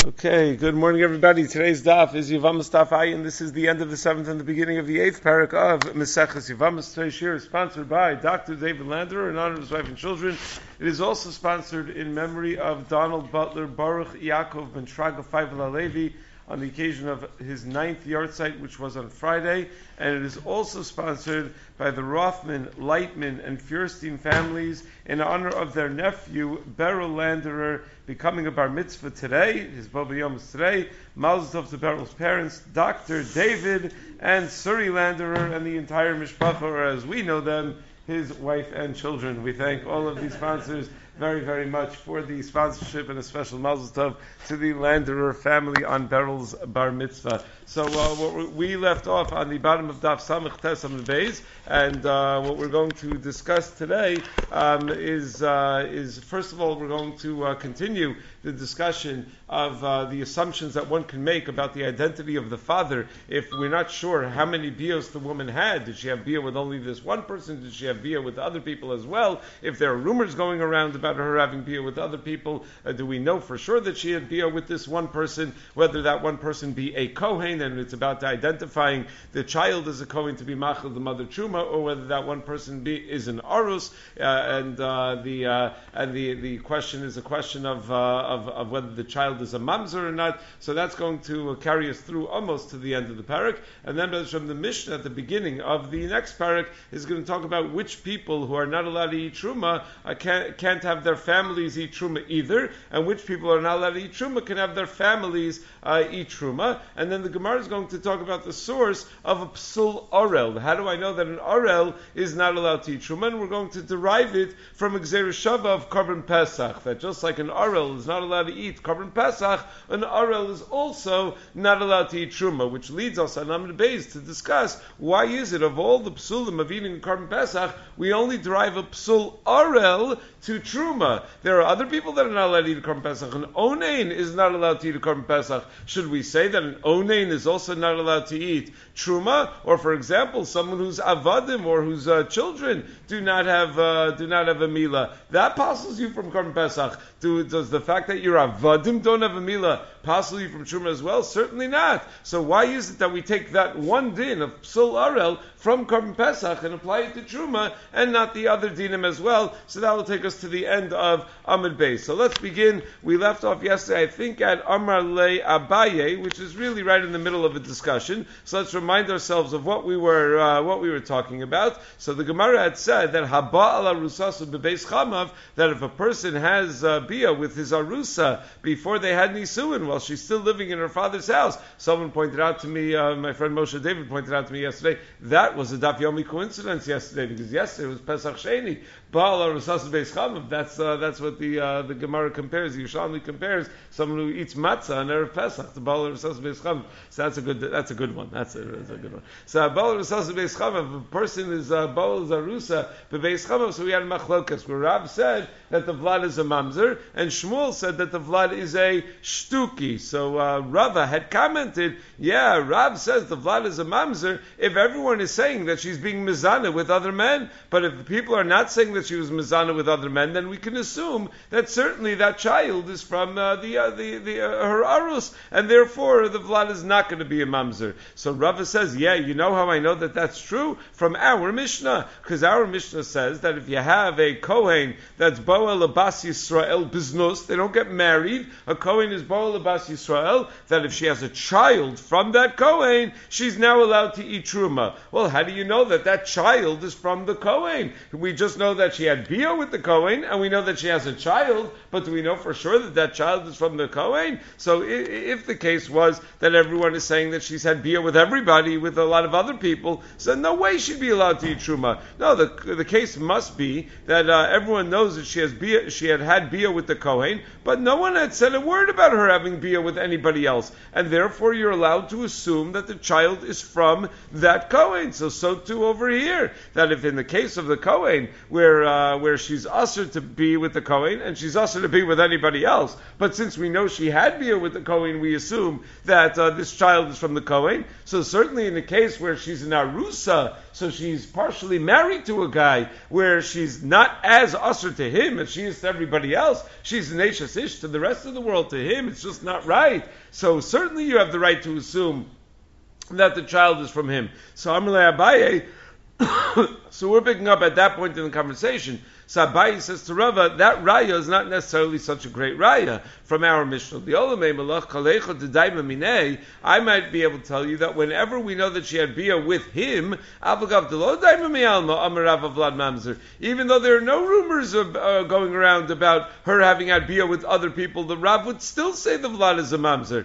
Okay, good morning everybody. Today's daf is Yevamos Daf Ayin. This is the end of the 7th and the beginning of the 8th parak of Maseches Yevamos. Today's shir is sponsored by Dr. David Landerer in honor of his wife and children. It is also sponsored in memory of Donald Butler Baruch Yaakov Ben Shraga Feivel Levi on the occasion of his 9th yahrzeit, which was on Friday, and it is also sponsored by the Rothman, Lightman, and Feuerstein families in honor of their nephew, Beryl Landerer, becoming a bar mitzvah today. His Boba Yom is today. Mazel tov to Beryl's parents, Dr. David and Suri Landerer, and the entire mishpacha, or as we know them, his wife and children. We thank all of these sponsors very, very much for the sponsorship, and a special mazel tov to the Landerer family on Beryl's bar mitzvah. So we left off on the bottom of Daf Samech Tes Amud Beis, and what we're going to discuss today is first of all we're going to continue the discussion of the assumptions that one can make about the identity of the father if we're not sure how many bios the woman had. Did she have bia with only this one person? Did she have bia with other people as well? If there are rumors going around about her having bia with other people, do we know for sure that she had bia with this one person? Whether that one person be a kohen, and it's about identifying the child as a kohen to be machal the mother truma, or whether that one person is an arus, and the question is a question of whether the child is a mamzer or not. So that's going to carry us through almost to the end of the parak, and then from the Mishnah at the beginning of the next parak is going to talk about which people who are not allowed to eat truma can't have their families eat truma either, and which people are not allowed to eat truma can have their families eat truma. And then the Gemara is going to talk about the source of a psul orel. How do I know that an orel is not allowed to eat truma? And we're going to derive it from a Gzeir Shava of Korban Pesach, that just like an orel is not allowed to eat Korban Pesach, an orel is also not allowed to eat truma, which leads us on Amud Beis to discuss why is it of all the psulim of eating Korban Pesach we only derive a psul orel to truma. There are other people that are not allowed to eat a Korban Pesach. An onain is not allowed to eat a Korban Pesach. Should we say that an onain is also not allowed to eat truma? Or, for example, someone who's avadim or whose children do not have a milah, that passes you from Korban Pesach. Does the fact that your avadim don't have a milah passel you from truma as well? Certainly not. So why is it that we take that one din of psul arel from Korban Pesach and apply it to truma and not the other dinim as well? So that will take us to the end of Amud Beis. So let's begin. We left off yesterday, I think, at Amar Le Abaye, which is really right in the middle of a discussion. So let's remind ourselves of what we were talking about. So the Gemara had said that Haba ala rusasu bebeis chamav, that if a person has bia with his arusa before they had nisuin while she's still living in her father's house. Someone pointed out to me, my friend Moshe David pointed out to me yesterday, that was a Daf Yomi coincidence yesterday, because yesterday was Pesach Sheni. That's what the Gemara compares, the Yerushalmi compares someone who eats matzah on Erev Pesach to Baal Rasas Beis Chamav. So that's a good one. That's a good one. So Baal Rasas Beis Chamav, if a person is Baal Zarusa Beis Chamav, so we had Machlokas where Rav said that the vlad is a mamzer, and Shmuel said that the vlad is a shtuki. So Rava had commented, yeah, Rav says the vlad is a mamzer if everyone is saying that she's being mizana with other men, but if the people are not saying that she was mizana with other men, then we can assume that certainly that child is from her arus, and therefore the vlad is not going to be a mamzer. So Rava says, yeah, you know how I know that that's true? From our Mishnah, because our Mishnah says that if you have a kohen that's boa lebas Yisrael biznus, they don't get married. A kohen is boa lebas Yisrael, that if she has a child from that kohen, she's now allowed to eat truma. Well, how do you know that that child is from the kohen? We just know that she had bia with the kohen, and we know that she has a child, but do we know for sure that that child is from the kohen? So if the case was that everyone is saying that she's had bia with everybody, with a lot of other people, so no way she'd be allowed to eat truma. No, the case must be that everyone knows that she had bia with the kohen, but no one had said a word about her having bia with anybody else, and therefore you're allowed to assume that the child is from that kohen. So too over here, that if in the case of the kohen where she's usher to be with the kohen and she's usher to be with anybody else, but since we know she had bia with the kohen, we assume that this child is from the kohen. So certainly in the case where she's an arusa, so she's partially married to a guy where she's not as usher to him him as she is to everybody else. She's an Eishes Ish to the rest of the world. To him, it's just not right. So certainly you have the right to assume that the child is from him. So Amalei Abaye, so we're picking up at that point in the conversation. So Abaye says to Rava, that raya is not necessarily such a great raya from our Mishnah. I might be able to tell you that whenever we know that she had bia with him, even though there are no rumors of going around about her having had bia with other people, the Rav would still say the vlad is a mamzer.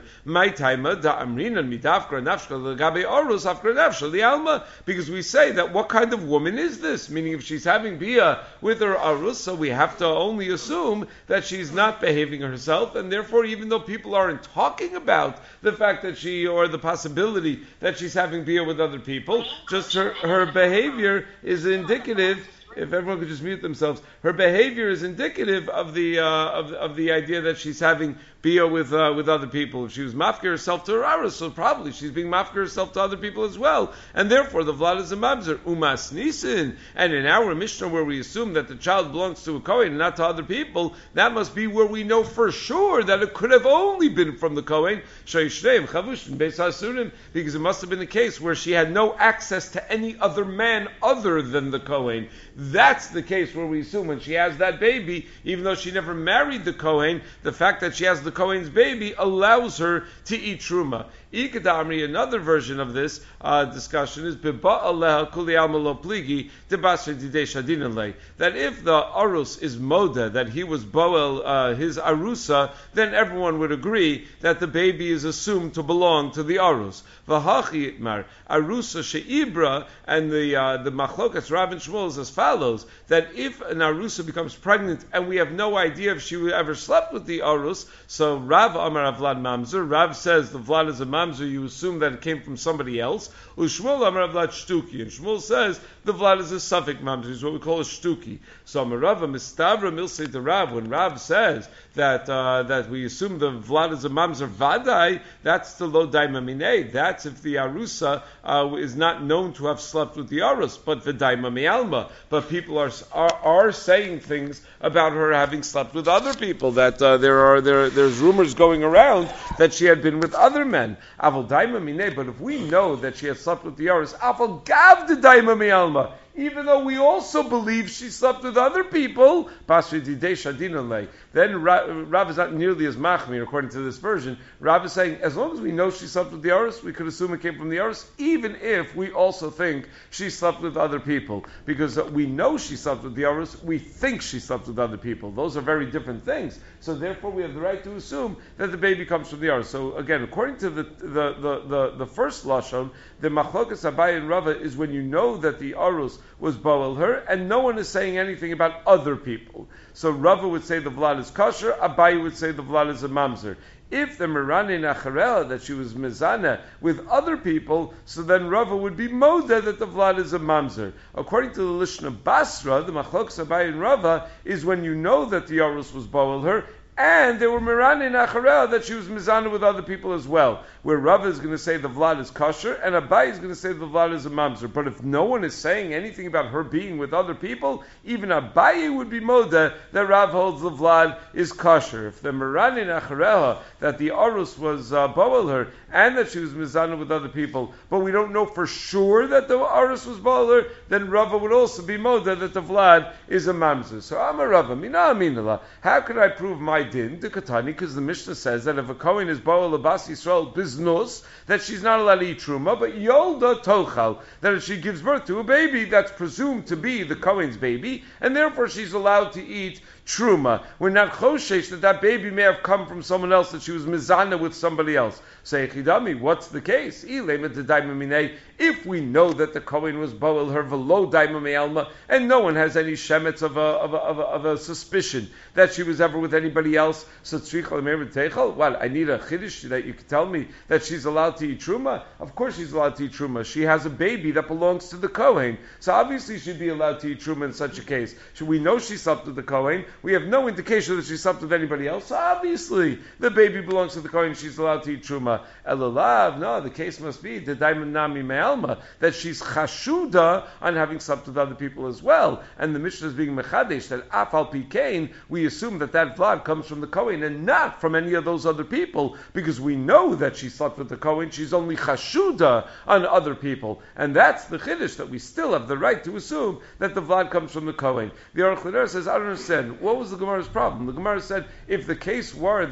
Because we say that what kind of woman is this? Meaning if she's having bia with her arus, so we have to only assume that she's not behaving herself, and therefore even though people aren't talking about the fact that she, or the possibility that she's having bia with other people, just her behavior is indicative. If everyone could just mute themselves, her behavior is indicative of the idea that she's having bia with other people. If she was mafker herself to her aras, so probably she's being mafker herself to other people as well, and therefore the vlad is a mamzer. Umas nisin, and in our Mishnah where we assume that the child belongs to a kohen and not to other people, that must be where we know for sure that it could have only been from the kohen. Because it must have been the case where she had no access to any other man other than the kohen. That's the case where we assume when she has that baby, even though she never married the Kohen, the fact that she has the Kohen's baby allows her to eat truma. Ikadamri, another version of this discussion is that if the arus is moda, that he was boel his arusa, then everyone would agree that the baby is assumed to belong to the arus. V'hachi itmar arusa sheibra, and the machlokas Rav and Shmuel is as follows: that if an arusa becomes pregnant and we have no idea if she ever slept with the arus, so Rav Amar Avlad Mamzer, Rav says the vlad is a mamzer, you assume that it came from somebody else. Ushmuel Amar Avlad Shtuki, and Shmuel says the vlad is a suffix mamzer, is what we call a shtuki. So Amarava Mistavra Milsei to Rav, when Rav says that we assume the vlad is a mamzer vadai, that's the lo daima minei. That's if the arusa is not known to have slept with the arus, but the daima mialma. But people are saying things about her having slept with other people. That there's rumors going around that she had been with other men. Aval daima minei. But if we know that she has slept with the arus, aval gav the daima mialma, even though we also believe she slept with other people, then Rav is not nearly as machmir according to this version. Rav is saying, as long as we know she slept with the Aris, we could assume it came from the Aris, even if we also think she slept with other people. Because we know she slept with the Aris, we think she slept with other people. Those are very different things. So therefore we have the right to assume that the baby comes from the Aris. So again, according to the first Lashon, the Machlokas Abaye and Rava is when you know that the Arus was boel her, and no one is saying anything about other people. So Rava would say the vlad is kosher, Abaye would say the vlad is a mamzer. If the Mirani Nacharela, that she was mizana with other people, so then Rava would be moda that the vlad is a mamzer. According to the Lishna Basra, the Machlokas Abaye and Rava is when you know that the Arus was boel her, and they were Mirani Nacharel, that she was mizana with other people as well. Where Rava is going to say the vlad is kosher, and Abaye is going to say the vlad is a mamzer. But if no one is saying anything about her being with other people, even Abaye would be moda that Rav holds the vlad is kosher. If the Mirani Nacharel, that the arus was boel her, and that she was mizana with other people, but we don't know for sure that the arus was boel her, then Rava would also be moda that the vlad is a mamzer. So I'm a Rava, mina aminala. How could I prove my din? The Katani, because the Mishnah says that if a Kohen is boel abas Yisrael biznus, that she's not allowed to eat truma, but yolda tochal, that if she gives birth to a baby, that's presumed to be the Kohen's baby, and therefore she's allowed to eat truma. We're not choshesh that baby may have come from someone else, that she was mizana with somebody else. Say chidami, what's the case? If we know that the Kohen was boel her velo daima me'alma, and no one has any shemets of a suspicion that she was ever with anybody else, so well, I need a chiddush that you can tell me that she's allowed to eat truma. Of course she's allowed to eat truma. She has a baby that belongs to the Kohen, so obviously she'd be allowed to eat truma in such a case. So we know she slept with the Kohen, we have no indication that she slept with anybody else. So obviously, the baby belongs to the Kohen, she's allowed to eat Truma. Elulav, no, the case must be the Daimon Nami Me'alma, that she's chashuda on having slept with other people as well. And the Mishnah is being mechadesh, that Afal Pikain, we assume that vlad comes from the Kohen and not from any of those other people, because we know that she slept with the Kohen, she's only chashuda on other people. And that's the chiddush, that we still have the right to assume that the vlad comes from the Kohen. The Aruch LaNer says, I don't understand, what was the Gemara's problem? The Gemara said, if the case were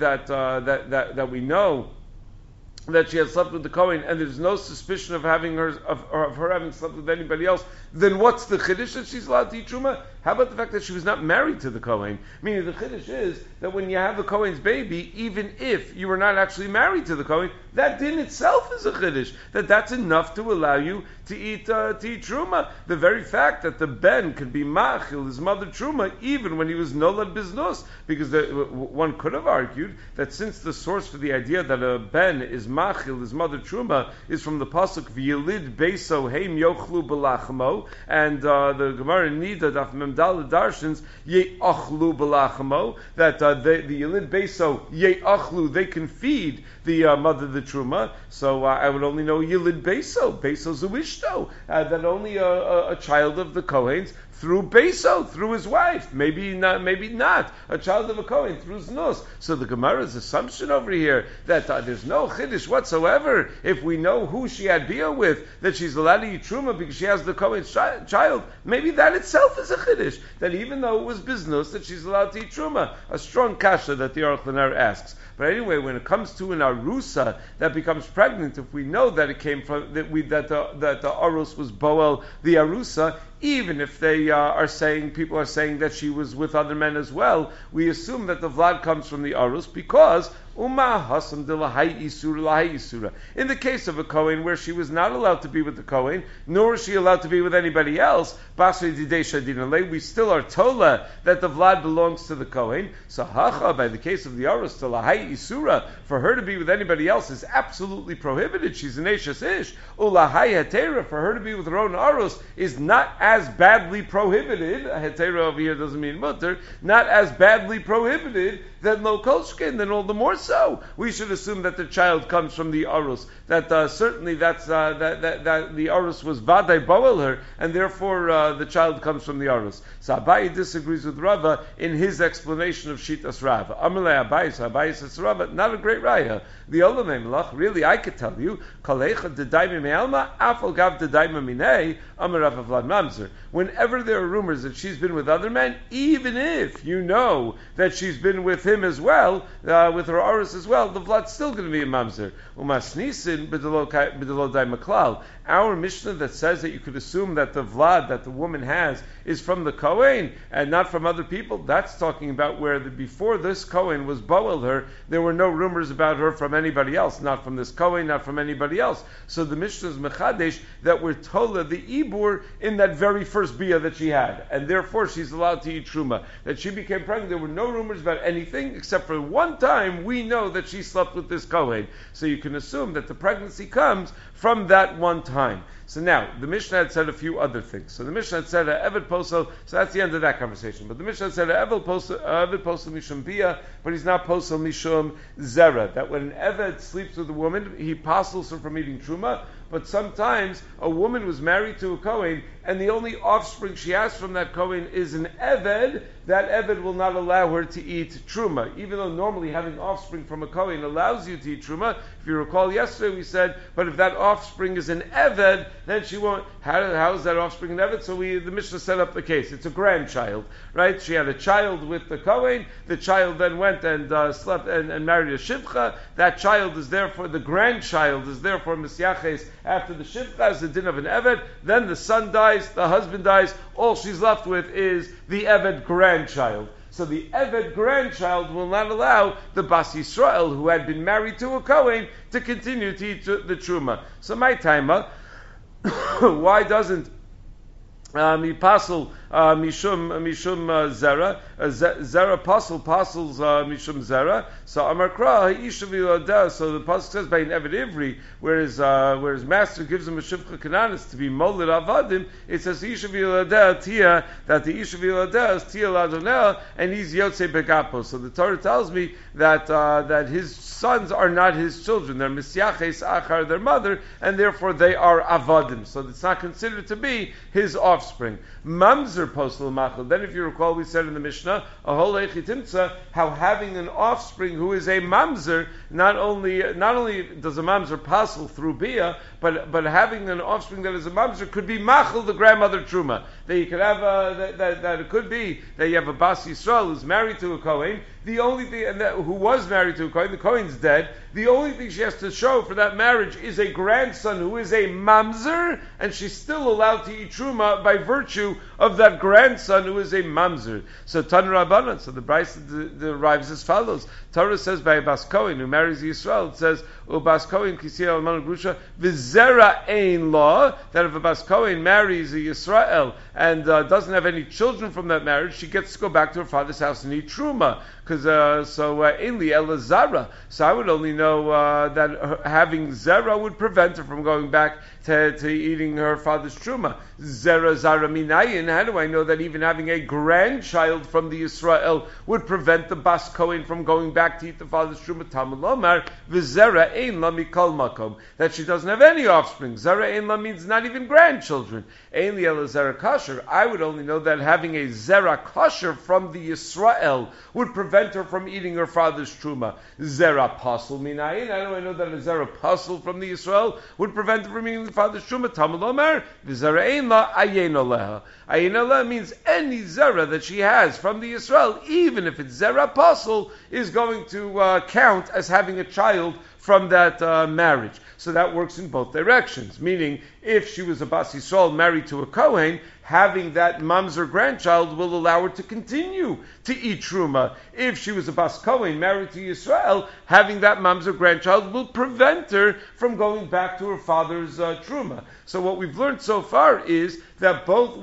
that we know that she had slept with the Kohen, and there's no suspicion of having her of her having slept with anybody else, then what's the chiddush that she's allowed to eat truma? How about the fact that she was not married to the Kohen? Meaning the chiddush is that when you have the Kohen's baby, even if you were not actually married to the Kohen, that din itself is a chiddush. That's enough to allow you to eat truma. The very fact that the ben could be machil his mother truma even when he was nolad biznus, because one could have argued that since the source for the idea that a ben is machil his mother truma is from the pasuk v'yilid beiso heim yochlu belachmo, and the Gemara Nida daf memdal darshans ye'achlu belachmo, that the yilid beiso ye'achlu, they can feed the mother the truma. So I would only know yilid beiso zawishto, that only a child of the Kohen's through Beso, through his wife, maybe not a child of a Kohen through Znus. So the Gemara's assumption over here that there's no chiddush whatsoever if we know who she had bia with, that she's allowed to eat truma because she has the Kohen's child. Maybe that itself is a chiddush, that even though it was biznus, that she's allowed to eat truma. A strong kasha that the Aruch LaNer asks. But anyway, when it comes to an arusa that becomes pregnant, if we know that it came from that the arus was boel the arusa, even if they people are saying that she was with other men as well, we assume that the vlad comes from the arus because Uma hasam de lahai isura. In the case of a Kohen where she was not allowed to be with the Kohen, nor is she allowed to be with anybody else, basri didei shadinalei, we still are tola that the vlad belongs to the Kohen. So hacha, by the case of the arus, to lahai isura, for her to be with anybody else is absolutely prohibited. She's an eshes ish. Ulahai hetera, for her to be with her own arus is not as badly prohibited. Hetera over here doesn't mean mutter. Not as badly prohibited than lo kolshkin, then all the more so. We should assume that the child comes from the arus. That certainly that the arus was vaday boel her, and therefore the child comes from the arus. So Abaye disagrees with Rava in his explanation of Shitas Rava. Amalei Abaye, so Abaye says Rava, not a great raya. The Olamei Melach, really, I could tell you, Kalecha dedaimi me'alma, afal gav dedaima minei, Amar Rav Vlad Mamzer. Whenever there are rumors that she's been with other men, even if you know that she's been with him as well, with her arus as well, the Vlad's still going to be a Mamzer. Umasnisin b'delo dai maklal. Our Mishnah that says that you could assume that the Vlad that the woman has is from the Kohen and not from other people, that's talking about where before this Kohen was boel her, there were no rumors about her from anybody else, not from this Kohen, not from anybody else. So the Mishnah is mechadesh that we're tola the ibur in that very first bia that she had, and therefore she's allowed to eat truma. That she became pregnant, there were no rumors about anything except for one time we know that she slept with this Kohen. So you can assume that the pregnancy comes from that one time. So now, the Mishnah had said a few other things. So the Mishnah had said Eved Posel, so that's the end of that conversation. But the Mishnah had said Eved Posel Mishum Bia, but he's not Posel Mishum Zera. That when an Eved sleeps with a woman, he apostles her from eating Truma, but sometimes a woman was married to a Kohen, and the only offspring she has from that Kohen is an Eved, that Eved will not allow her to eat Truma. Even though normally having offspring from a Kohen allows you to eat Truma, if you recall yesterday we said, but if that offspring is an Eved, then she won't. How is that offspring an Eved? So the Mishnah set up the case. It's a grandchild, right? She had a child with the Kohen. The child then went and slept and married a Shivcha. That child is therefore, the grandchild is therefore Misyaches after the Shivcha as the din of an Eved. Then the son dies, the husband dies. All she's left with is the Eved grandchild. So the Eved grandchild will not allow the Bas Yisrael, who had been married to a Kohen, to continue to eat the Truma. So my timer, why doesn't Yipasel mishum zera, zera pasul pasels mishum zera. So Amar Kra Isha v'Yolada. So the pasuk says by an Eved Ivri, whereas master gives him a shivcha kananis to be molid avadim, it says Isha v'Yolada tia, that the Isha v'Yolada is tia ladonel, and he's yotze begapo. So the Torah tells me that his sons are not his children; they're misyaches achar their mother, and therefore they are avadim. So it's not considered to be his offspring. Mamzer posel machal. Then, if you recall, we said in the Mishnah, a whole echitimtza, how having an offspring who is a mamzer, not only does a mamzer passel through bia, but having an offspring that is a mamzer could be machal the grandmother truma. That you could have that it could be that you have a bas Yisrael who's married to a kohen. The only thing, who was married to a kohen, the kohen's dead. The only thing she has to show for that marriage is a grandson who is a mamzer, and she's still allowed to eat truma by virtue of that grandson who is a mamzer. So Tan Rabbanan, so the Brisa derives as follows. Torah says by a bas kohen who marries Yisrael, it says ubas kohen kisiyah alman grusha v'zera ein law, that if a bas kohen marries a Yisrael and doesn't have any children from that marriage, she gets to go back to her father's house and eat truma. Because ainli elazara. So I would only know that having zera would prevent her from going back to eating her father's truma. Zera zara minayin. How do I know that even having a grandchild from the Yisrael would prevent the bas kohen from going back to eat the father's truma? Talmud lomar v'zera ein la mikol makom, that she doesn't have any offspring. Zera ein la means not even grandchildren. Ainli elazara kasher. I would only know that having a zera kasher from the Yisrael would prevent her from eating her father's truma. Zera pasul minayin. How do I know that a zera pasul from the Yisrael would prevent her from eating the father's truma? Talmud lomar v'zera ein la ayin oleha. Ayin oleha means any zera that she has from the Yisrael, even if it's zera pasul, is going to count as having a child from that marriage. So that works in both directions. Meaning, if she was a bas Yisrael married to a kohen, having that mamzer grandchild will allow her to continue to eat truma. If she was a bas kohen married to Yisrael, having that mamzer grandchild will prevent her from going back to her father's truma. So what we've learned so far is that both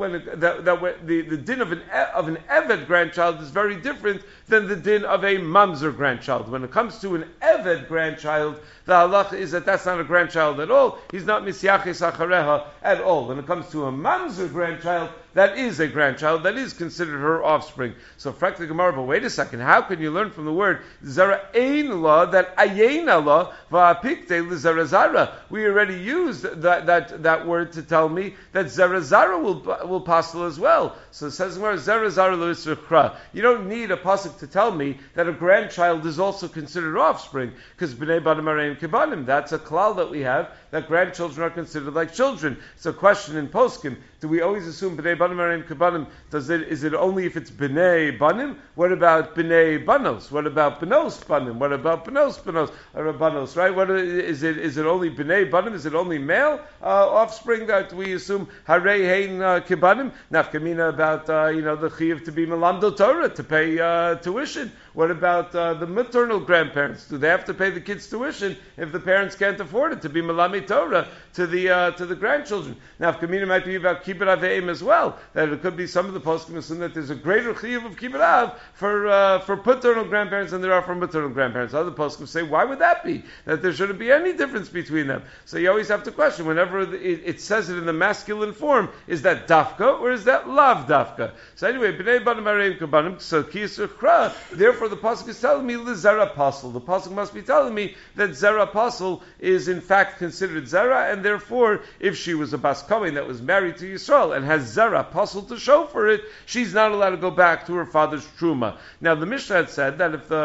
the din of an eved grandchild is very different than the din of a mamzer grandchild. When it comes to an eved grandchild, the halacha is that that's not a grandchild at all. He's not misyaches achareha at all. When it comes to a mamzer grandchild, that is a grandchild, that is considered her offspring. So, frak the Gemara, but wait a second, how can you learn from the word zera ein la that ayin Allah va'apikte l'zera zara? We already used that word to tell me that zera zara will pastel as well. So it says zera zara lo yisrachra. You don't need a pasuk to tell me that a grandchild is also considered offspring, because b'nei banim areim kibanim. That's a klal that we have, that grandchildren are considered like children. It's a question in poskim. Do we always assume b'nei banim areim kibanim? Is it only if it's b'nei banim? What about b'nei banos? What about banos banim? What about banos banos or banos? Right? Is it only b'nei banim? Is it only male offspring that we assume harei hein kibanim? Nafkamina about the chiyuv to be melamdo Torah, to pay tuition. What about the maternal grandparents? Do they have to pay the kids tuition if the parents can't afford it, to be melami Torah to the grandchildren? Now, if Kamina might be about kibbut aveim as well, that it could be some of the poskim assume that there's a greater chiyuv of kibbut av for paternal grandparents than there are for maternal grandparents. Other poskim say, why would that be? That there shouldn't be any difference between them. So you always have to question, whenever it says it in the masculine form, is that dafka or is that lav dafka? So anyway, b'nei banim areim kabanim, so kiyisukra, therefore the pasuk is telling me zera pasul. The pasuk must be telling me that zera pasul is in fact considered zera, and therefore, if she was a bas kohen that was married to Yisrael and has zera pasul to show for it, she's not allowed to go back to her father's truma. Now, the Mishnah had said that if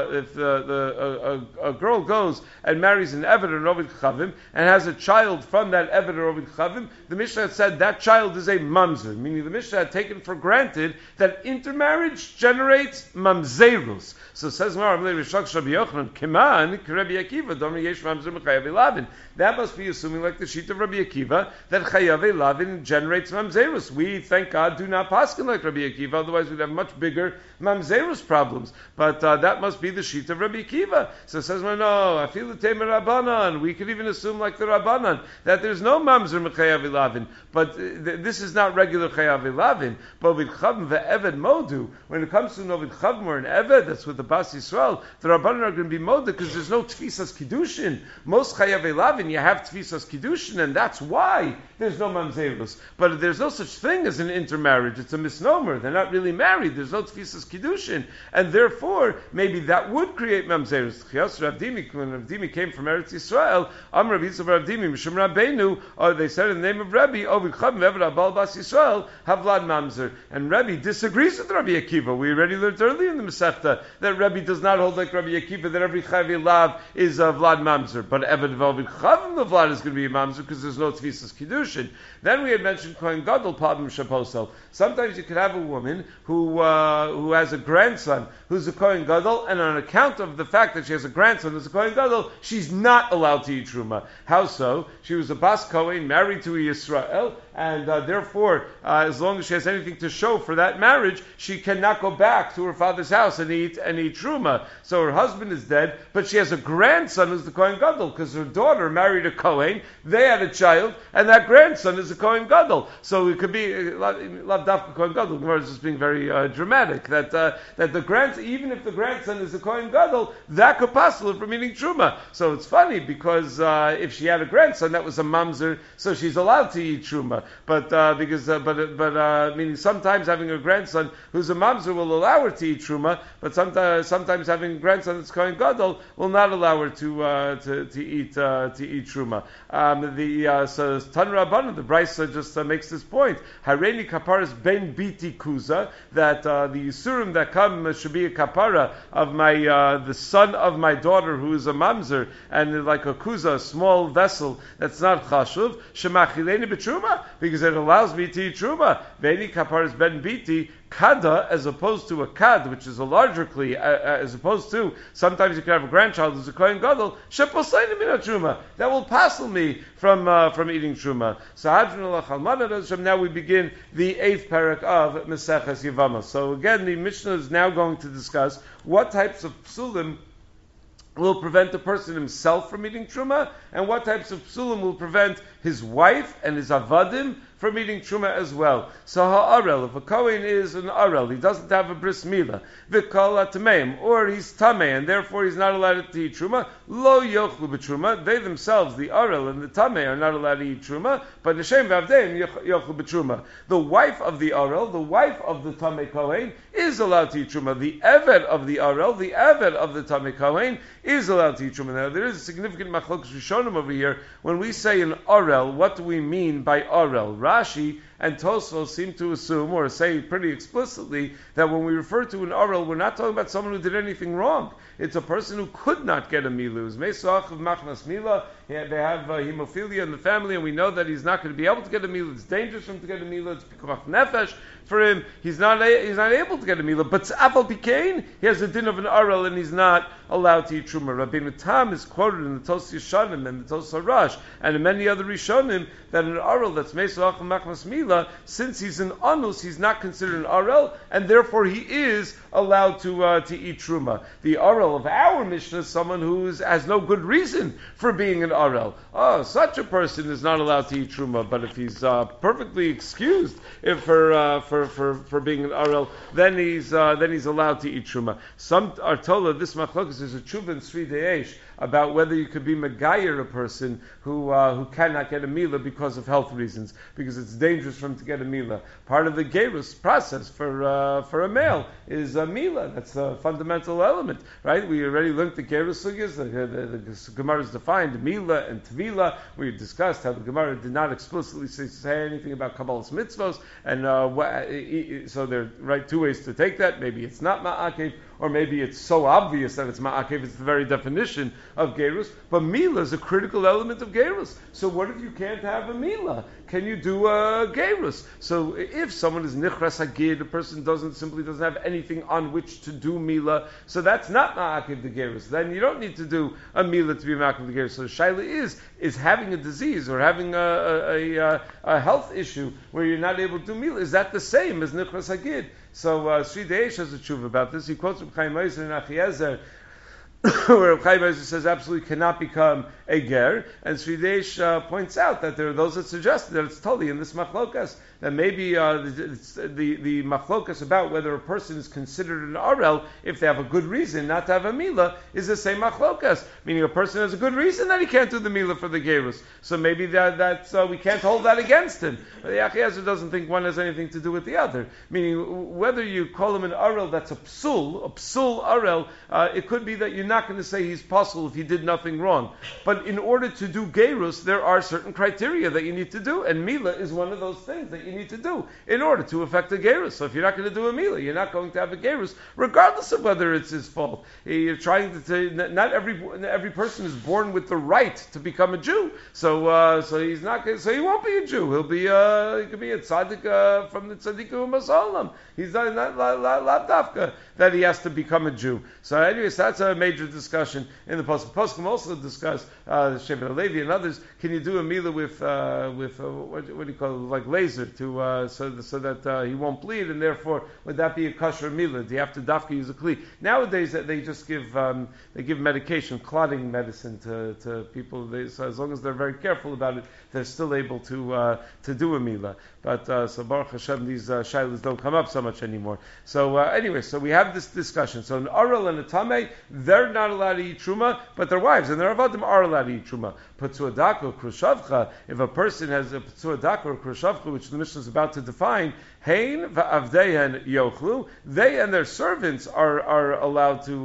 a girl goes and marries an eved or ovid chavim and has a child from that eved or ovid chavim, the Mishnah had said that child is a mamzer, meaning the Mishnah had taken for granted that intermarriage generates mamzeru. mamzerus. So says Rabbi Yochanan, Kiman, Rabbi Akiva, Domri Yesh Mamzer Mechayav Lavin. That must be assuming, like the sheet of Rabbi Akiva, that Chayav Lavin generates mamzerus. We, thank God, do not paskin like Rabbi Akiva, otherwise we'd have much bigger mamzerus problems. But that must be the sheet of Rabbi Akiva. So it says, no, I feel the Tamer Rabbanan. We could even assume, like the Rabbanan, that there's no mamzer Mechayav Lavin. But this is not regular Chayav Lavin. But with Chavim ve'eved modu, when it comes to Novid Chavim or an Eved, that's with the Bas Yisrael, the Rabbanan are going to be modu because there's no Tfisas Kiddushin. Most Chayav Lavin, you have Tfisas Kiddushin, and that's why there's no mamzerus. But there's no such thing as an intermarriage. It's a misnomer. They're not really married. There's no Tfisas Kiddushin. And therefore, maybe that would create mamzerus. When Rav Dimi came from Eretz Yisrael, Amr Rav Yitzchak Rav Dimi, Mishum Rabbeinu, they said in the name of Rabbi, Ovid Chavim Eved Abal Bas Yisrael, Havlad Mamzer. And Rabbi disagrees with Rabbi Akiva. We already learned earlier in the Masechta that Rabbi does not hold like Rabbi Akiva that every Chayav Lav is Vlad Mamzer. But Eved Ovid Chavim, the Vlad is going to be a Mamzer because there's no Tfisas Kiddushin. Then we had mentioned Kohen Gadol Padim Shaposel. Sometimes you could have a woman who has a grandson who's a Kohen Gadol, and on account of the fact that she has a grandson who's a Kohen Gadol, she's not allowed to eat Truma. How so? She was a Bas Kohen, married to a Yisrael, and therefore, as long as she has anything to show for that marriage, she cannot go back to her father's house and eat Truma. So her husband is dead, but she has a grandson who's the Kohen Gadol, because her daughter married a Kohen, they had a child, and that grandson is a Kohen Gadol. So it could be Lav Dafka Kohen Gadol. Gemara is just being very dramatic that the grandson, even if the grandson is a Kohen Gadol, that could possibly from eating Truma. So it's funny because if she had a grandson that was a mamzer, so she's allowed to eat Truma. But meaning sometimes having a grandson who's a mamzer will allow her to eat Truma, but sometimes having a grandson that's Kohen Gadol will not allow her to eat Truma. So Tan Rabbanan, the Brisa just makes this point. Hareini kaparas ben biti kuza, that the Yisurim that come should be a kapara of the son of my daughter who is a mamzer, and like a kuza, a small vessel that's not chashuv, shemachileni b'truma, because it allows me to eat truma. Veini kaparas ben biti kada, as opposed to a kad, which is a larger kli, as opposed to sometimes you can have a grandchild who's a kohen gadol, sheposayim min truma, that will passel me from eating truma. So now we begin the 8th parak of Maseches Yevamos. So again, the Mishnah is now going to discuss what types of psulim will prevent the person himself from eating truma, and what types of psulim will prevent his wife and his avadim from eating truma as well. So ha'arel, if a kohen is an arel, he doesn't have a bris milah, v'kol atameim, or he's tamei, and therefore he's not allowed to eat truma, lo yochlu b'truma, they themselves, the arel and the tamei, are not allowed to eat truma, but neshem v'avdeim yochlu b'truma. The wife of the arel, the wife of the tamei kohen, is allowed to eat truma. The eved of the arel, the eved of the tamei kohen, is allowed to eat truma. Now there is a significant machlokus rishonim over here. When we say an arel, what do we mean by arel? Rashi and Tosfos seem to assume, or say pretty explicitly, that when we refer to an arel, we're not talking about someone who did anything wrong. It's a person who could not get a milah. Mesoach of machnas milah. They have hemophilia in the family, and we know that he's not going to be able to get a milah. It's dangerous for him to get a milah. It's pikuach nefesh for him. He's not able to get a milah. But Tzafal Pikein, he has a din of an arel, and he's not allowed to eat truma. Rabbeinu Tam is quoted in the Tos Yeshanim and the Tos Harash and in many other Rishonim that an arel that's mesoach and machnas milah, since he's an anus, he's not considered an arel, and therefore he is allowed to eat truma. The arel of our Mishnah is someone who has no good reason for being an arel. Oh, such a person is not allowed to eat truma. But if he's perfectly excused for being an arel, then he's allowed to eat truma. Some are told this machlokas is a tshuva in Sri Deyesh about whether you could be megayer a person who cannot get a milah because of health reasons, because it's dangerous for him to get a milah. Part of the gerus process for a male is a milah. That's a fundamental element, right? We already learned the gerus sugyas. The Gemara is defined milah and tvila. We discussed how the Gemara did not explicitly say anything about kabbalas mitzvos, and so there are two ways to take that. Maybe it's not ma'akev, or maybe it's so obvious that it's ma'akev, it's the very definition of gerus. But mila is a critical element of gerus. So what if you can't have a mila? Can you do a gerus? So if someone is nichras hagid, the person simply doesn't have anything on which to do mila, so that's not ma'akev the gerus. Then you don't need to do a mila to be ma'akev the gerus. So the shaila is having a disease or having a health issue where you're not able to do mila. Is that the same as nichras hagid? So Sri Deish has a tshuva about this. He quotes from Chaim Meiser and Achiezer, where Chaim Meiser says absolutely cannot become a ger, and Sri Deish points out that there are those that suggest that it's totally in this machlokas, that maybe the machlokas about whether a person is considered an arel if they have a good reason not to have a mila is the same machlokas, meaning a person has a good reason that he can't do the mila for the gerus. So maybe that's we can't hold that against him. But the Achiezer doesn't think one has anything to do with the other, meaning whether you call him an arel that's a psul arel, it could be that you're not going to say he's possible if he did nothing wrong. But in order to do gerus, there are certain criteria that you need to do, and mila is one of those things that you need to do in order to effect a gerus. So if you're not going to do a mila, you're not going to have a gerus, regardless of whether it's his fault. You're trying to say not every person is born with the right to become a Jew. So he's not. So he won't be a Jew. He could be a tzaddik from the tzaddikum masalam. He's not lavdafka that he has to become a Jew. So anyways, that's a major discussion in the poskim. Poskim also discuss Shevet Levi and others. Can you do a mila with what do you call it, like laser to so that he won't bleed, and therefore would that be a kosher mila? Do you have to dafka use a kli? Nowadays they just give medication, clotting medicine to people. So as long as they're very careful about it, they're still able to do a mila. But so Baruch Hashem, these shilas don't come up so much anymore. So anyway, so we have this discussion. So an arel and a tamei, they're not allowed to eat truma, but their wives and their avadim are allowed to eat truma. Patzuadak or krushavcha, if a person has a patzuadak or krushavcha, which the Mishnah is about to define, hein va'avdeihen yochlu, they and their servants are allowed to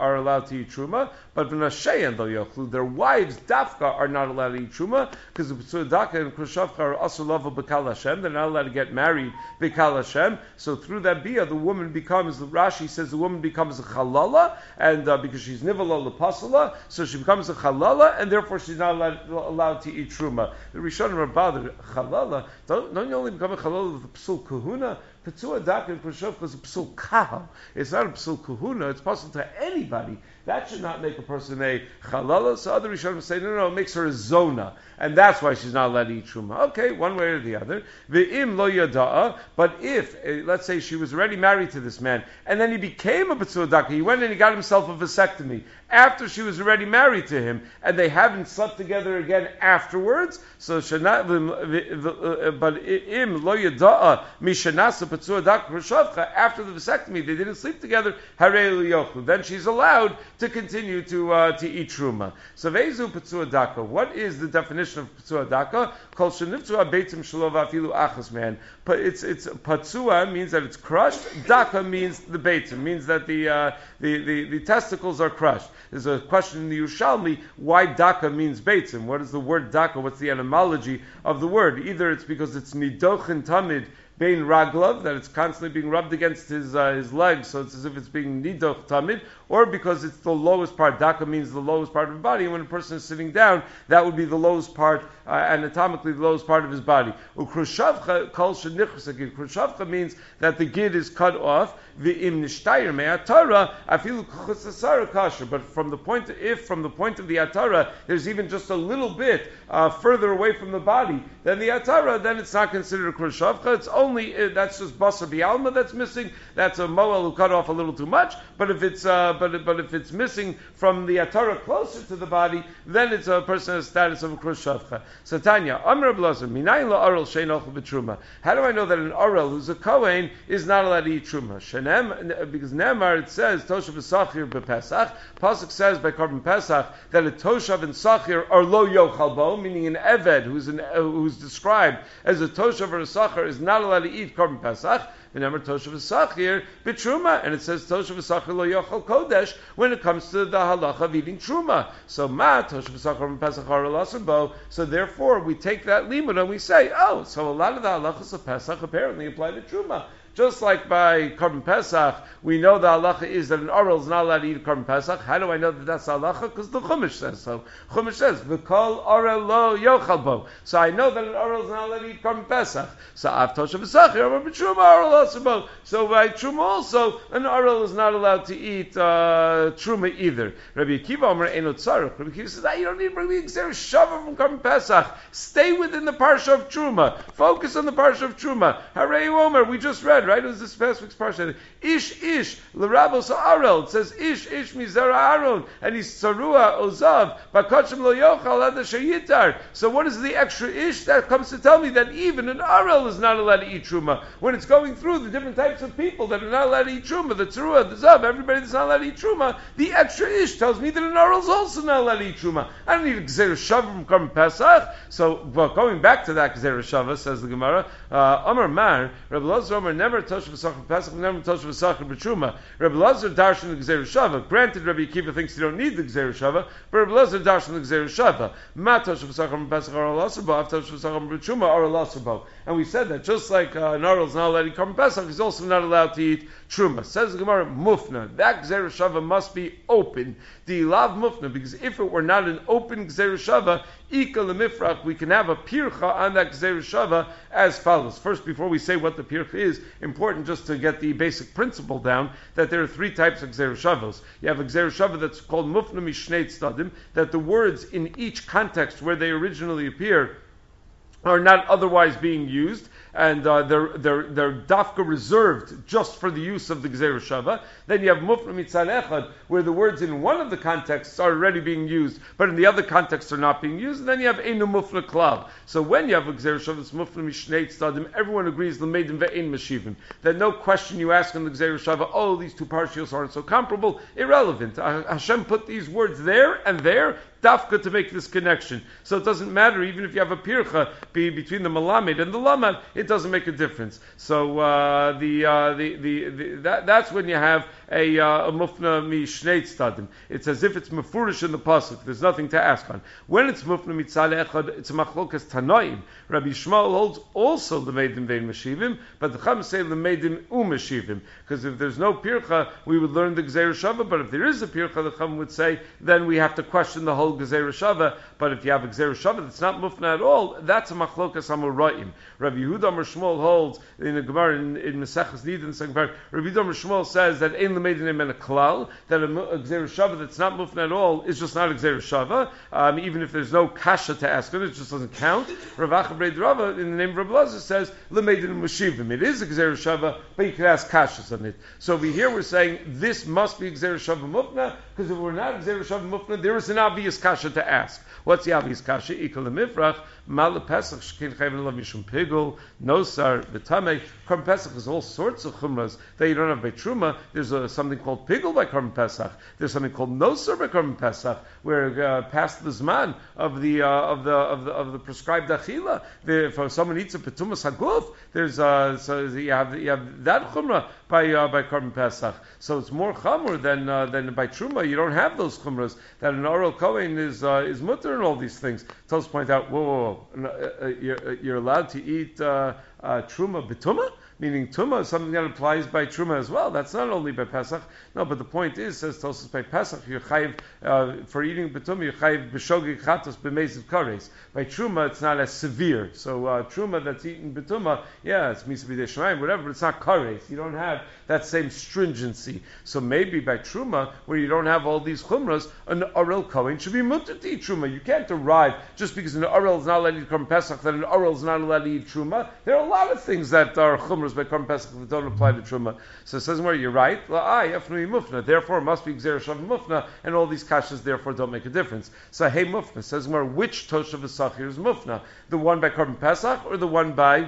eat truma, but v'nasheyen lo yochlu, their wives dafka are not allowed to eat truma, because the patzuadak and krushavcha are also lava b'kal Hashem. They're not allowed to get married b'kal Hashem. So through that bia, the woman becomes, Rashi says, the woman becomes a chalala, and because she's nivala lepasala, so she becomes a chalala, and therefore she's not allowed to eat truma. The Rishonim are bothered. Chalala, don't you only become a chalala with a psul kahuna? Petzua dak and Krushavka is a psul kahal. It's not a psul kahuna. It's possible to anybody. That should not make a person a chalala. So other Rishonim say, no, it makes her a zona. And that's why she's not allowed to eat truma. Okay, one way or the other. Ve'im lo yada'a. But if, let's say she was already married to this man, and then he became a Petzua daka, he went and he got himself a vasectomy after she was already married to him, and they haven't slept together again afterwards, so but im lo yada'a mishanasa Petzua daka Krushavcha, after the vasectomy, they didn't sleep together, harei liyochlu. Then she's allowed to continue to eat truma. So ve'ezu Petzua daka. What is the definition of Petzua daka? Kol shenivtzua beitzim shalov afilu achas man. But it's Petzua means that it's crushed. Daka means the beitzim, means that the testicles are crushed. There's a question in the Yerushalmi why daka means beitzim. What is the word daka? What's the etymology of the word? Either it's because it's nidochin tamid bein raglav, that it's constantly being rubbed against his legs, so it's as if it's being nidoch tamid, or because it's the lowest part. Daka means the lowest part of the body, and when a person is sitting down, that would be the lowest part, anatomically the lowest part of his body. Ukrushavcha kol shenichus agid. Krushavcha means that the gid is cut off. V'im nishtayir me'atara afilu kuchasasara kasher. But from the point of the atara, there's even just a little bit further away from the body than the atara, then it's not considered a krushavcha. It's only that's just basar bialma that's missing. That's a moel who cut off a little too much. But if it's but if it's missing from the atara closer to the body, then it's a person has status of a krushavcha. So Tanya, Amr Blazer, minayin lo arel shein ochel b'truma. How do I know that an arel who's a kohen is not allowed to eat truma? Because Nemar, it says toshav v'sachir b'pesach. Pasuk says by Korban Pesach that a toshav and sachir are lo yochal bo, meaning an eved who's described as a toshav or a sachir is not allowed to eat Korban Pesach. Remember toshav v'sachir b'truma, and it says toshav v'sachir lo yochal kodesh when it comes to the halacha of eating truma. So ma toshav v'sachir b'pesach are alasr bo. So therefore we take that limud and we say, so a lot of the halachas of Pesach apparently apply to truma. Just like by Korban Pesach, we know the halacha is that an oral is not allowed to eat Korban Pesach. How do I know that that's halacha? Because the Chumash says so. Chumash says, "V'kol oral lo yochal bo." So I know that an oral is not allowed to eat Korban Pesach. So av toshav v'sachir, or b'truma oral also bo. So by truma also, an oral is not allowed to eat truma either. Rabbi Akiva Omer enot tzarich. Rabbi Akiva says, you don't need to bring the Gzeir Shava from Korban Pesach. Stay within the parsha of truma. Focus on the parsha of truma. Harei Omer, we just read, right? It was this past week's parsha. Ish l'rabos ha'arel. It says ish mizera Aaron, and he's tzarua ozav bakotchem lo yochal ad sheyitar. So what is the extra ish that comes to tell me that even an arel is not allowed to eat truma when it's going through the different types of people that are not allowed to eat truma, the tzarua, the zav, everybody that's not allowed to eat truma. The extra ish tells me that an arel is also not allowed to eat truma. I don't need a gzeir shava from Korban Pesach. So, well, going back to that gzeir shava, says the Gemara, Amar Mar, Rabbi Lazar Omer never touched v'sachar Pesach, never touched v'sachar b'truma. Rabbi Lazar darshan the gzeir shava. Granted, Rabbi Akiva thinks you don't need the gzeir shava, but Rabbi Lazar darshan the gzeir shava. Ma touched v'sachar Pesach or alasabo, av touched v'sachar b'truma or alasabo. And we said that just like an oral is not allowed to eat Korban Pesach, he's also not allowed to eat truma. Says the Gemara, mufna. That gzeir shava must be open. The lav mufna, because if it were not an open gzeir shava, ika lemifrach, we can have a pircha on that gzeir shava as follows. First, before we say what the pircha is, important just to get the basic principle down, that there are three types of gzeir shavos. You have a gzeir shava that's called mufna mishnei tzadim, that the words in each context where they originally appear are not otherwise being used, and they're dafka reserved just for the use of the Gzeir Shava. Then you have Mufna Mitzal Echad, where the words in one of the contexts are already being used, but in the other contexts are not being used. And then you have Einu Mufna Klal. So when you have a Gzeir Shava, it's Mufna Mishnei Tzadim, everyone agrees L'meidim ve'ein Meshivim. That no question you ask in the Gzeir Shava, oh, these two parshios aren't so comparable, irrelevant. Hashem put these words there and there, dafka to make this connection. So it doesn't matter, even if you have a pircha between the malamed and the lamad, it doesn't make a difference. So that's when you have a mufna mishnei tzadim. It's as if it's mefurish in the pasuk. There's nothing to ask on. When it's mufna mitzale echad, it's a machlokas tanoim. Rabbi Shmuel holds also the meidim vein meshivim, but the Chum say the meidim umeshivim. Because if there's no pircha, we would learn the gzeir shava. But if there is a pircha, the Chum would say then we have to question the whole gzeir shava. But if you have a gzeir shava that's not mufna at all, that's a machlokas amorayim. Rabbi Yehuda Amar Shmuel holds in the Gemara in Mesechus Nidin the second part. Rabbi Yehuda Amar Shmuel says that in the maiden and a klal, that a gzeir shava that's not mufna at all is just not a gzeir shava. Even if there's no kasha to ask on it, just doesn't count. Rav Acha Brei Rava in the name of Rabbi Lazar says l'meidin mushivim. It is a gzeir shava, but you can ask kashas on it. So over here we're saying this must be gzeir shava mufna, because if we're not gzeir shava mufna, there is an obvious kasha to ask. What's the obvious kasha? Ikal lemifrach mal pesach shkin chayven lo mishum pigul nosar v'tamei. Korban Pesach is all sorts of chumras that you don't have by truma. There's something called pigul by Korban Pesach. There's something called nosar by Korban Pesach, where past the zman of the prescribed achila, if someone eats a petumas haguf, there's so you have that chumra by Korban Pesach. So it's more chamur than by truma. You don't have those chumras that an oral kohen is mutter and all these things. Tols point out, whoa. You're allowed to eat truma b'tuma? Meaning tuma is something that applies by truma as well. That's not only by Pesach. No, but the point is, says Tosos, by Pesach, you're chayiv, for eating b'tuma, you're chayiv b'shogeg chatos b'meiziv kares. By truma, it's not as severe. So truma that's eaten b'tuma, yeah, it's misa b'dei shemaim, whatever, but it's not kares. You don't have that same stringency. So maybe by truma, where you don't have all these chumras, an orel kohen should be mutter to eat truma. You can't arrive just because an orel is not allowed to eat Korban Pesach that an orel is not allowed to eat truma. There are a lot of things that are chumras by Korban Pesach that don't apply to truma. So it says where you're right. Mufna. Therefore, it must be gzeir shava mufna, and all these kashas therefore don't make a difference. So hey mufna says where which toshav v'sachir is mufna, the one by Korban Pesach or the one by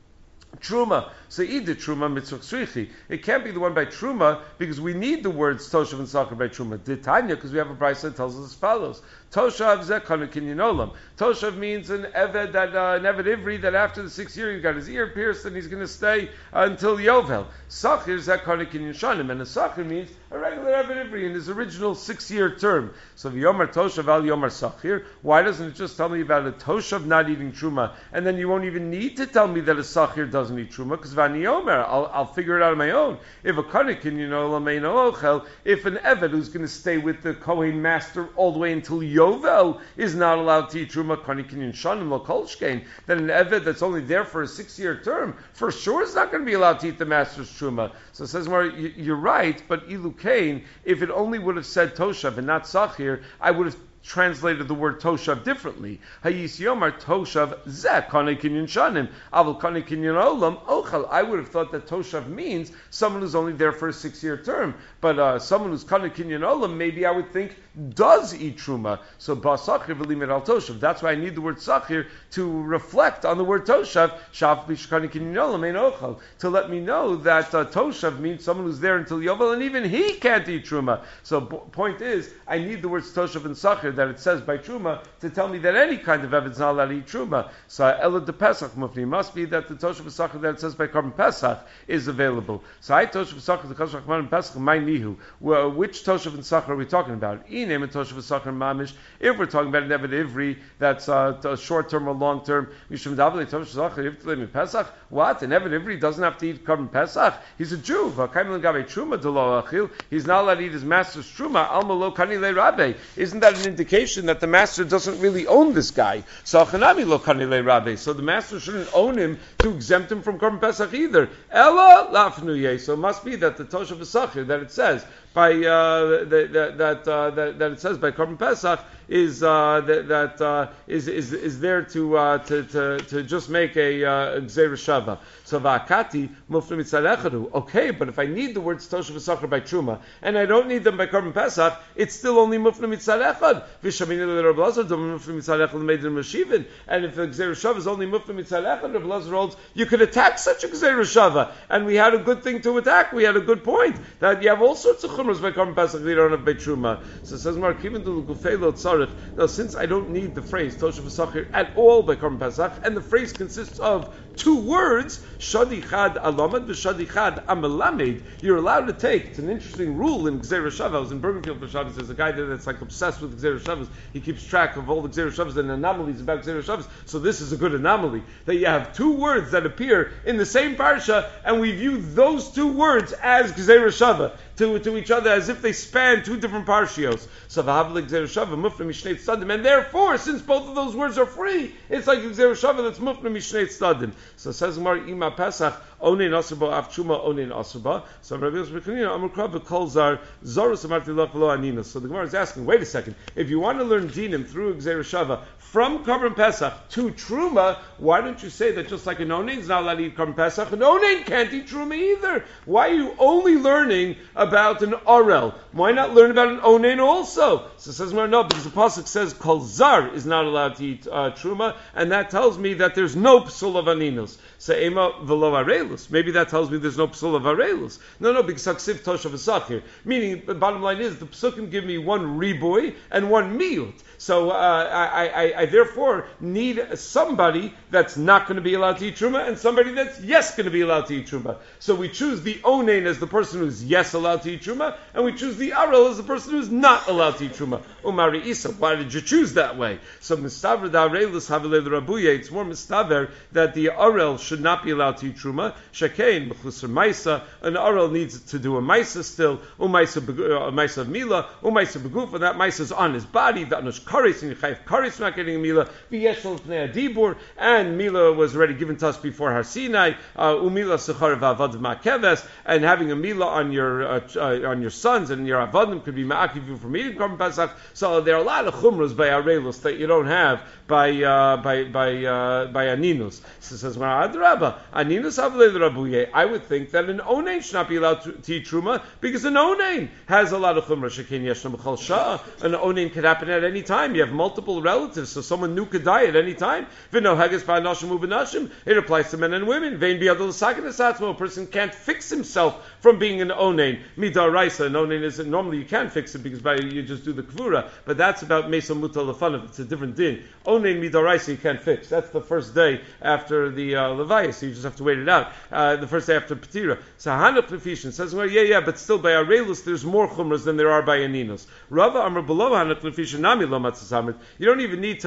truma. So either truma mitzvah tzrichi. It can't be the one by truma because we need the words toshav and sachar by truma. Ditanya, because we have a brayso that tells us as follows: Toshav zeh kana kinyan olam. Toshav means an eved ivri that after the 6th year he got his ear pierced and he's going to stay until Yovel. Sachir zeh kana kinyan shanim, and a sachir means a regular eved ivri in his original 6-year term. So v'yomar toshav al yomar sachir. Why doesn't it just tell me about a toshav not eating truma, and then you won't even need to tell me that a sachir doesn't eat truma, because Vani Omer, I'll figure it out on my own. If a Kanikin, if an Eved who's going to stay with the Kohen master all the way until Yovel is not allowed to eat Truma, Kanikin Shanim Lo Kolshkein, then an Eved that's only there for a 6-year term, for sure is not going to be allowed to eat the master's Truma. So it says, you're right, but Ilu Kain, if it only would have said Toshav and not Sachir, I would have translated the word toshav differently. Hayis yomar toshav zeh kanei kinyan shanim aval kanei kinyan olam ochal. I would have thought that toshav means someone who's only there for a 6-year term, but someone who's kanei kinyan olam, maybe I would think does eat truma. So basachir v'limed al toshav. That's why I need the word sachir to reflect on the word toshav shaf b'shkanei kinyan olam ein ochal, to let me know that toshav means someone who's there until yovel, and even he can't eat truma. So point is, I need the words toshav and sachir that it says by truma to tell me that any kind of evidence is not allowed to eat truma. So ela de pesach mufni must be that the toshav v'sachar that it says by korban pesach is available. So I toshav v'sachar the kosher chman pesach my nihu. Which toshav and sachar are we talking about? Inem and toshav v'sachar mamish. If we're talking about an eved ivri that's a short term or long term, mishum davle toshav v'sachar if pesach. What? An eved ivri doesn't have to eat korban pesach. He's a Jew. He's not allowed to eat his master's truma. Alma lo kani le rabbe. Isn't that an indication that the master doesn't really own this guy? So the master shouldn't own him to exempt him from Korban Pesach either. Ella lafnuye. So it must be that the Toshav V'Sachir that it says by that it says by Korban Pesach is is there to just make a Gzeira Shava. So va'akati muflim mitzalechadu. Okay, but if I need the words Toshav V'Sachir by Truma and I don't need them by Korban Pesach, it's still only muflim mitzalechad. And if the Gzeira Shava is only muflim mitzalechad, Rav Elazar holds you could attack such a Gzeira Shava, and we had a good thing to attack. We had a good point that you have all sorts of chumras by Korban Pesach you don't have by Truma. So it says Mark even to Gufei lo tzarich. Now, since I don't need the phrase Toshav V'Sachir at all by Korban Pesach, and the phrase consists of 2 words, Shadi Chad Alamad v'Shadi Chad Amelamed, you're allowed to take. It's an interesting rule in Gzeira Shava. I was in Bergenfield for Shabbos. There's a guy there that's like obsessed with Gzeira Shavas. He keeps track of all the Gzeira Shavas and anomalies about Gzeira Shavas. So this is a good anomaly that you have 2 words that appear in the same parsha, and we view those 2 words as Gzeira Shava to each other as if they span 2 different parshios. So v'havlik Gzeira Shava muflim mishnei tzadim, and therefore, since both of those words are free, it's like Gzeira Shava that's muflim mishnei tzadim. So it says Gemara ima Pesach onein asurba av truma onein asurba. So Rabbi Yosef B'Chanina Amar Krav Kol Zar Zorus Amarti Lach V'Lo Aninas. So the Gemara is asking, wait a second, if you want to learn dinim through Gzeira Shava from Korban Pesach to Truma, why don't you say that just like an onein is not allowed to eat Korban Pesach, an onein can't eat Truma either? Why are you only learning about an orel? Why not learn about an onein also? So it says no, because the pasuk says Kol Zar is not allowed to eat Truma, and that tells me that there's no psul of aninos. So Ema V'Lo Arelus. Maybe that tells me there's no psul of Arelus. No, because Saksiv Toshav V'Sachir. Meaning, the bottom line is, the psukim give me 1 riboy and 1 miut. So I therefore need somebody that's not going to be allowed to eat truma and somebody that's yes going to be allowed to eat truma. So we choose the onein as the person who's yes allowed to eat truma, and we choose the arel as the person who's not allowed to eat truma. Umari Isa, why did you choose that way? So mistaver da arelus havelei rabuye. It's more mistaver that the arel should not be allowed to eat truma. Shakein b'chusar maisa. An arel needs to do a maisa still. Umaisa of mila. Umaisa begufa. That maisa is on his body. That kares and Yechayev kares not getting a mila. V'yeshel pnei adibur, and mila was already given to us before Har Sinai. Umila sechar v'avad ma'keves, and having a mila on your sons and your avadim could be ma'akiv you from eating korban pesach. So there are a lot of chumras by arelos that you don't have by aninus. So it says Adrabba aninus avlei rabuye. I would think that an onein should not be allowed to eat truma because an onein has a lot of chumra. Shekin yeshna b'chol shah. An onein could happen at any time. You have multiple relatives, so someone new could die at any time. V'no haggis ba'anashim u'b'nashim. It applies to men and women. Vein biyadol sakin esatzmo. A person can't fix himself from being an onein. Midar raisa. An onein is normally you can fix it because you just do the kvura, but that's about mesa mutal lefanav. It's a different din. Onein midar raisa you can't fix. That's the first day after the levaya, so you just have to wait it out. the first day after Petira. So Hanach Lefishin says, well, yeah, but still by Arelus there's more Chumras than there are by Aninos. Rava Amar below Hanach Lefishin Nami Lo Matzah Samrit. You don't even need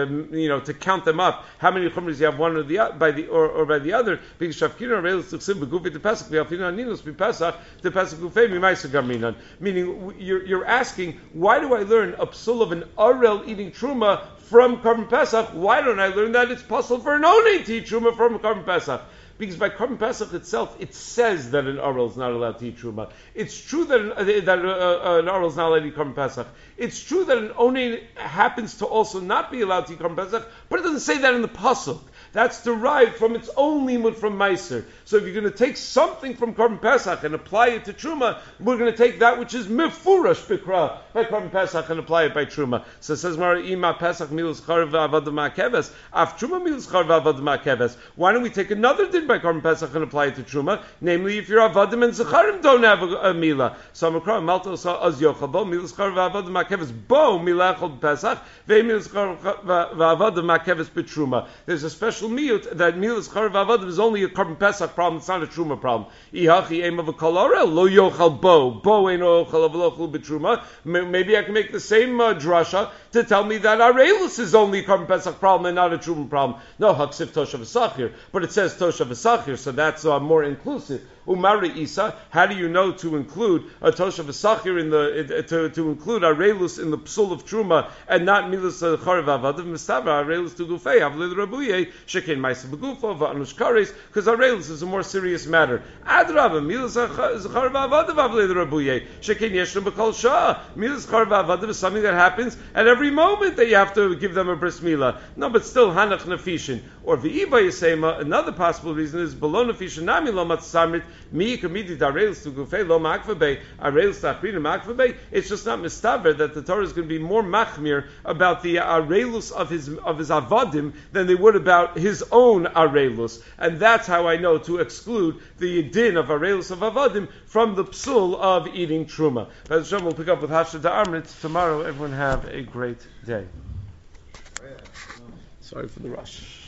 to count them up. How many Chumras you have one or by the other? Because Shavkina Arelus Tuchsim Begufi to Pesach V'Alfina Aninos B'Pesach to Pesach Gufei Mimaisa Gaminan. Meaning you're asking, why do I learn a psul of an Arel eating Truma from Korban Pesach? Why don't I learn that it's possible for an Onei to eat Truma from Korban Pesach? Because by Korban Pesach itself, it says that an Arel is not allowed to eat Truma. It's true that an Arel is not allowed to eat Korban Pesach. It's true that an Onei happens to also not be allowed to eat Korban Pesach, but it doesn't say that in the Pasuk. That's derived from its own limud from Meiser. So if you're going to take something from Korban Pesach and apply it to Truma, we're going to take that which is mifurash bikra by Korban Pesach and apply it by Truma. So it says, Mara ima Pesach milus charav avad ma'keves, af Truma milus charav avad ma'keves. Why don't we take another din by Korban Pesach and apply it to Truma? Namely, if your avadim and zecharim don't have a mila. So Makra malto az yochabo milus charav avad ma'keves bo milachol Pesach ve milus charav avad ma'keves betruma. There's a special miyut that milus charav avad is only a Korban Pesach problem. It's not a Truma problem. Ihachi aim of a kol arel lo yochal bo ain't ochal avlochul betruma. Maybe I can make the same drasha to tell me that Arelus is only a Korban Pesach problem and not a Truma problem. No, haksif toshav asachir, but it says toshav asachir, so that's more inclusive. Umari Isa, how do you know to include a toshav asachir in the to include Arelus in the psul of Truma and not milus charav avadim mistavar Arelus to gufei avlid rabuye shekin ma'isa begufo va'anush kares, because Arelus is a more serious matter. Adrabah milus charav avadim avlid rabuye shekin yeshnu b'kol shah. Milus charav avadim is something that happens at every moment that you have to give them a bris milah. No, but still hanach nefishin or v'iba yisema. Another possible reason is below nefishin nami lo matzamrit. It's just not mistaver that the Torah is going to be more machmir about the arelus of his avadim than they would about his own arelus, and that's how I know to exclude the din of arelus of avadim from the psul of eating truma. Hashem will pick up with Hashda Amrit tomorrow. Everyone have a great day. Sorry for the rush.